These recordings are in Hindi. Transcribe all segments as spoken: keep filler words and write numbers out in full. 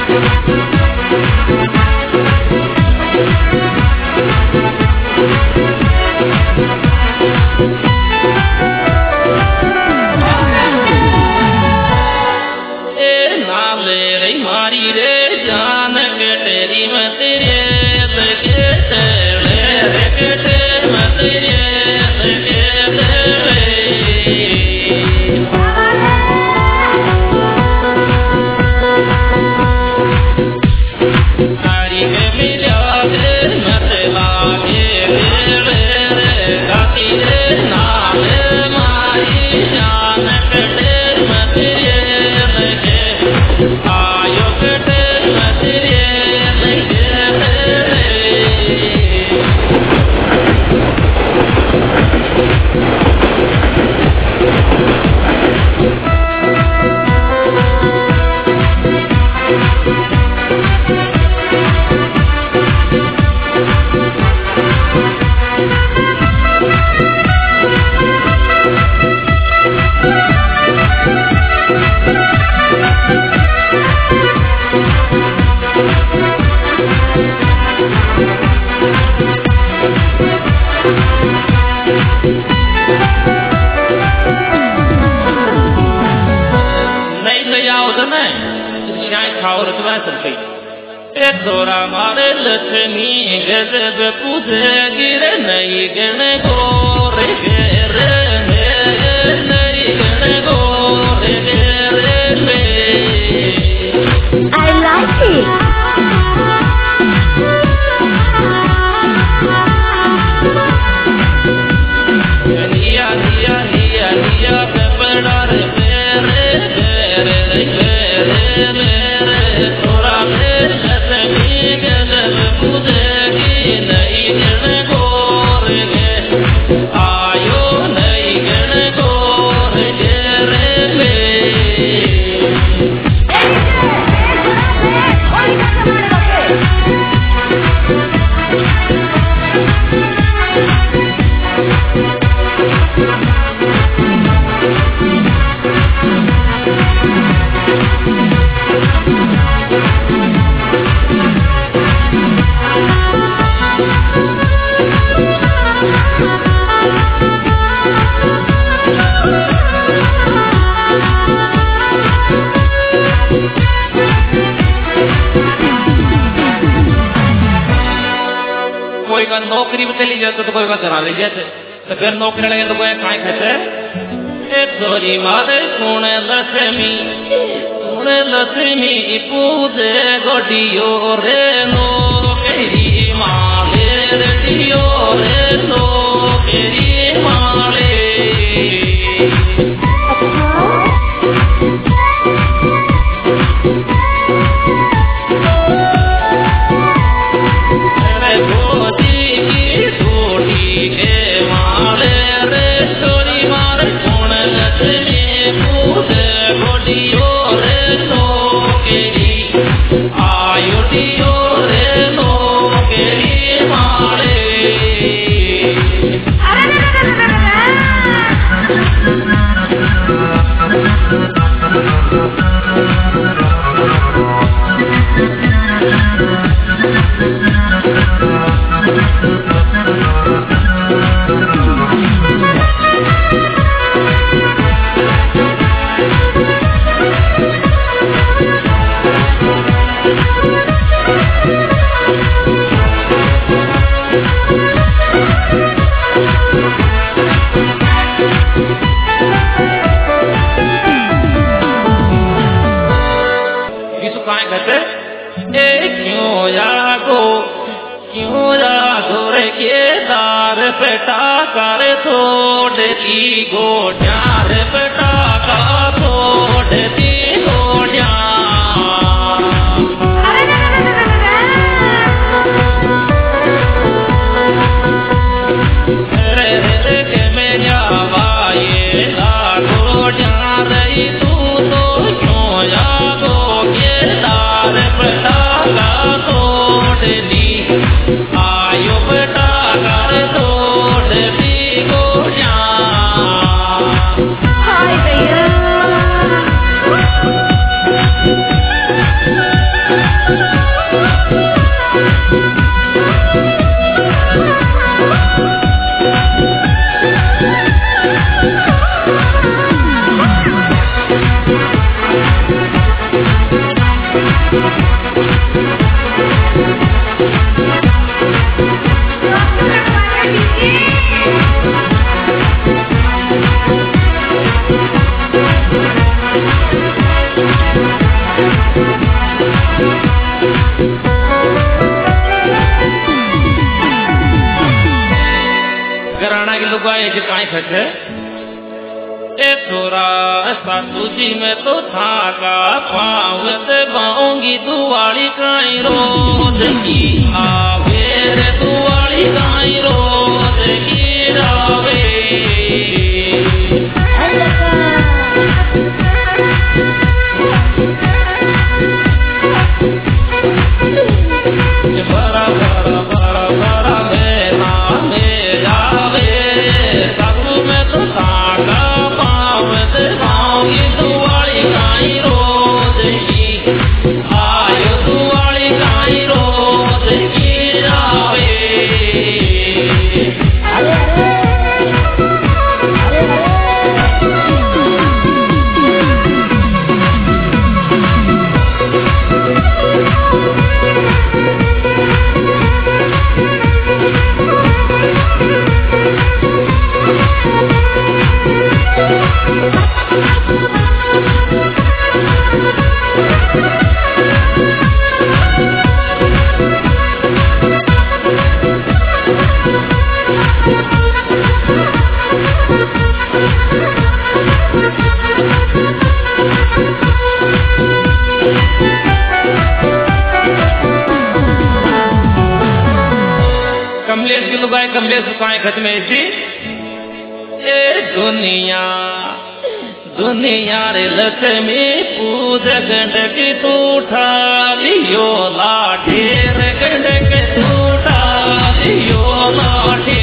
नौकरी में चली जाते तो कोई करा ले जाते तो फिर नौकरी लगे तो कोई काहे कहते एक सोरी मारे सुने लक्ष्मी सुने लक्ष्मी पूजे गोडियो रे नो केरी माले रेडियो रे नो केरी माले Hi. ए थोड़ा सासू जी में तो थाका पाँव से बाऊंगी दुआली काई रोज की आवे रे दुआली काई रोज की रावे बड़ा बड़ा बड़ा बड़ा मेरा मेरा वे सासू में तो थाका पाँव से बाऊंगी दुआली काई रोज की आयो दुआली काई रोज की रावे कमलेश की लुगाई कमलेश सुखाए खत में थी ए दुनिया दुनिया रे लक्ष्मी पूज गंडक तू उठा लियो लाठी रे गंडक तू उठा लियो लाठी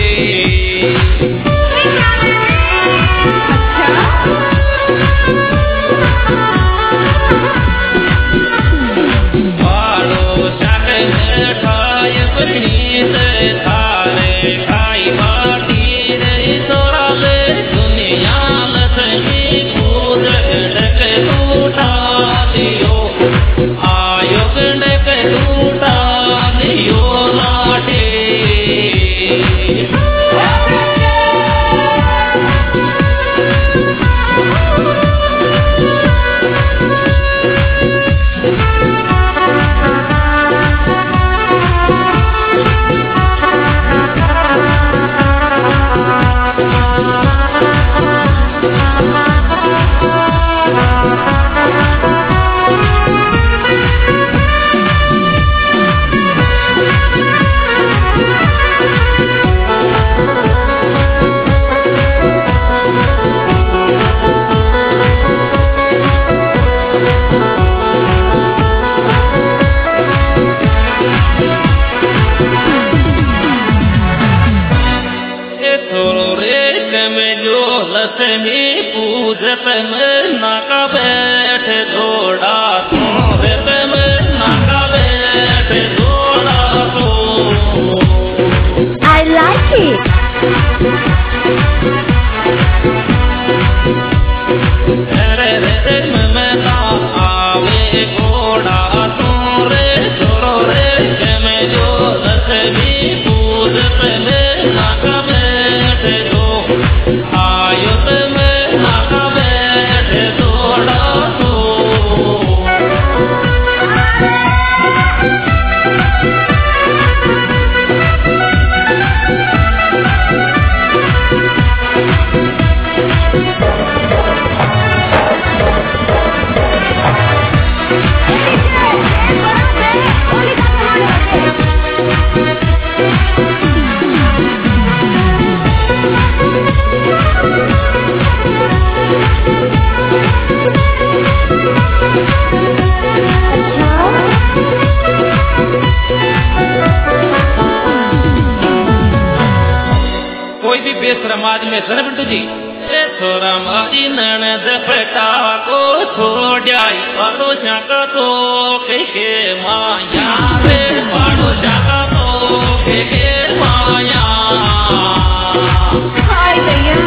बाड़ो शाक में ठाय बनी से थारे खाई बाटी रे तोरा ले दुनिया लक्ष्मी पूज गंडक तू उठा लियो आयो गंडक तू उठा लियो लाठी लक्ष्मी पूजत में नाका बैठ जोड़ा सोरत में नाका बैठ जोड़ा तो I like it. रे रे में ना आवे घोड़ा सोरे छोरो रे में जो लक्ष्मी पूजत में नाका बैठ जो आयुत में नाका बैठ जोड़ा तो कोई भी बेशरमाज में सर बिट्टू जी ए थोड़ा मारी ननद बेटा को छोड़ जाई पाड़ो शाका तो के के माया रे पाड़ो शाका तो के के माया हाय भैया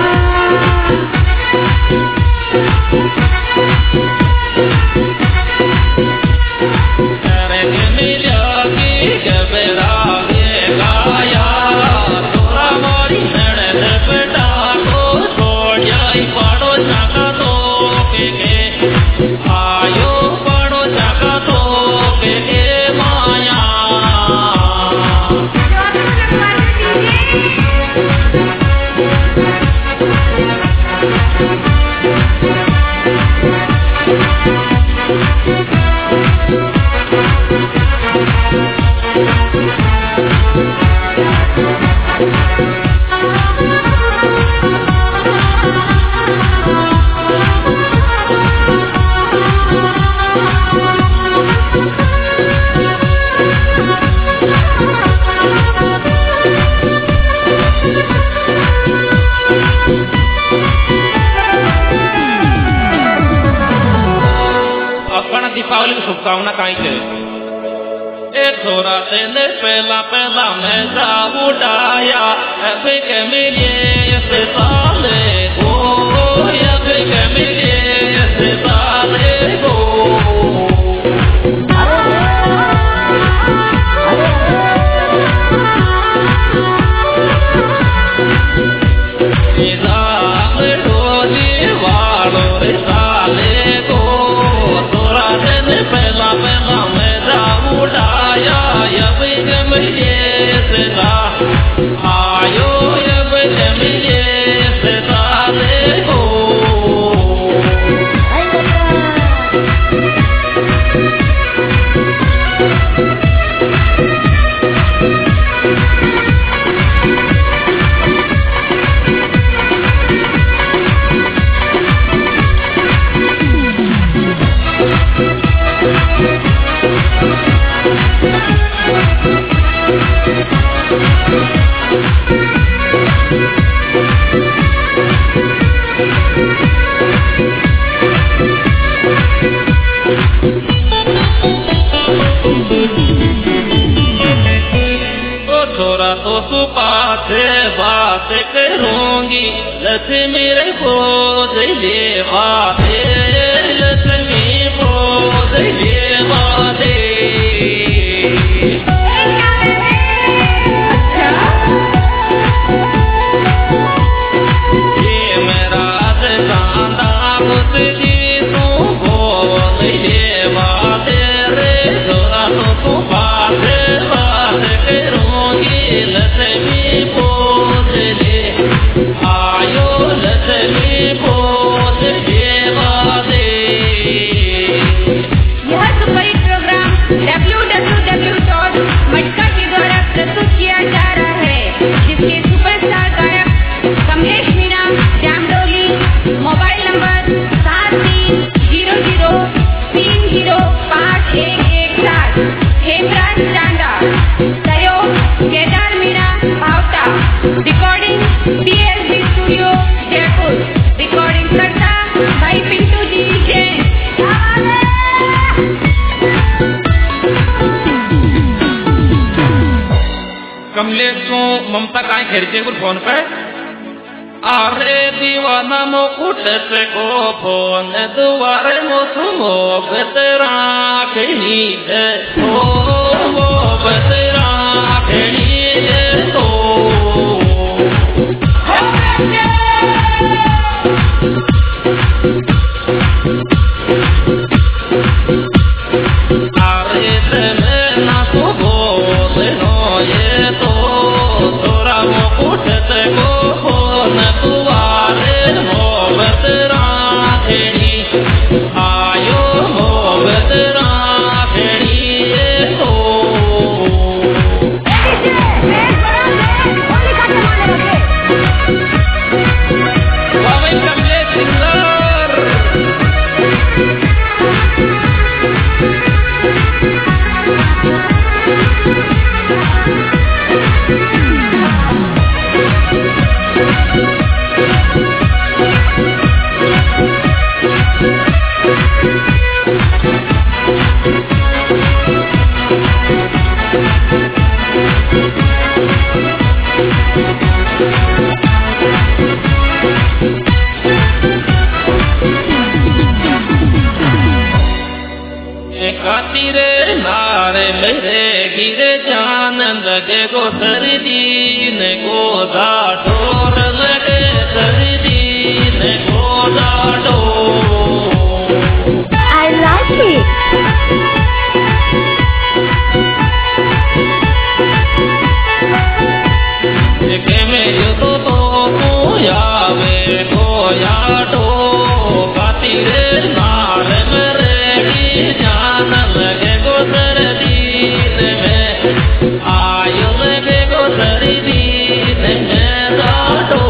कांचे ए थोड़ा तेने पहला पहला मैं जा उड़ाया अब के मिले से साले को अब के मिले से साले को बात करूंगी लक्ष्मी रे बोझ ले बाते लक्ष्मी बोझ ले बाते ये मेरा चांदा मुझे तू बोल ले बाते रे जोरा तो तू बात बात करूंगी लक्ष्मी ममता काय खेरचे गुर फोन पे अरे दीवाना मो उठ से को फोन दुआरे मो सुमो बतरा खणी है ओ वो बतरा खणी है तो अरे तेरे ना तो बोल नो ये तो उठते को न तुआरे मोहब्बत राखड़ी आयो मोहब्बत राखड़ी तो कमले सिंगर रे नारे मेरे गिरे जान लगे गो सर्दी ने गो दाठोर लगे सर्दी ने गो दाठो I like it. के मेरे तो तो कोया वे कोया टो काती रे नारे मेरे जान लगे गो सर्दी में आयु लगे गो सर्दी में दाटो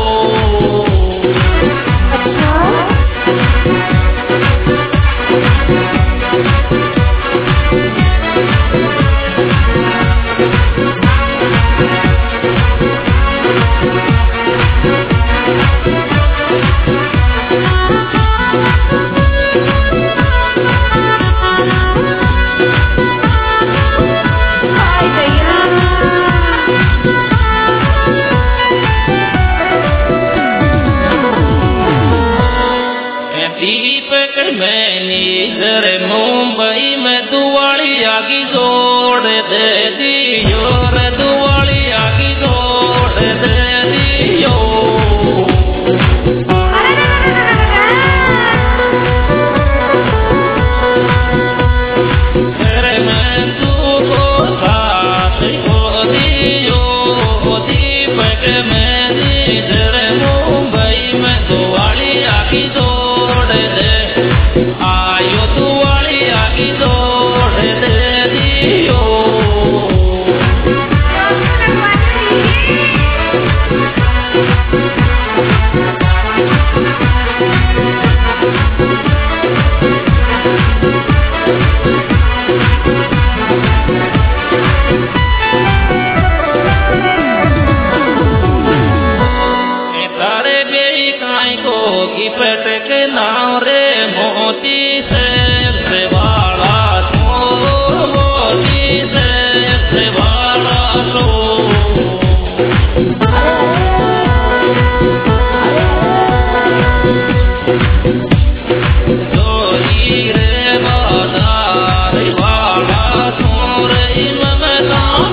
आगी जोड़ दे दियो रे दुआली आगी जोड़ दे दियो तेरे में तू को साथ हो दियो दीपक में दीदर मुंबई में दुआली आगी जोड़ दे आयो दुआली आगी जोड़ दे दियो पट के नाव रे मोती से से वाला तो मोती से से वाला तो जोरी रे बाजार वाला तो रे इनमें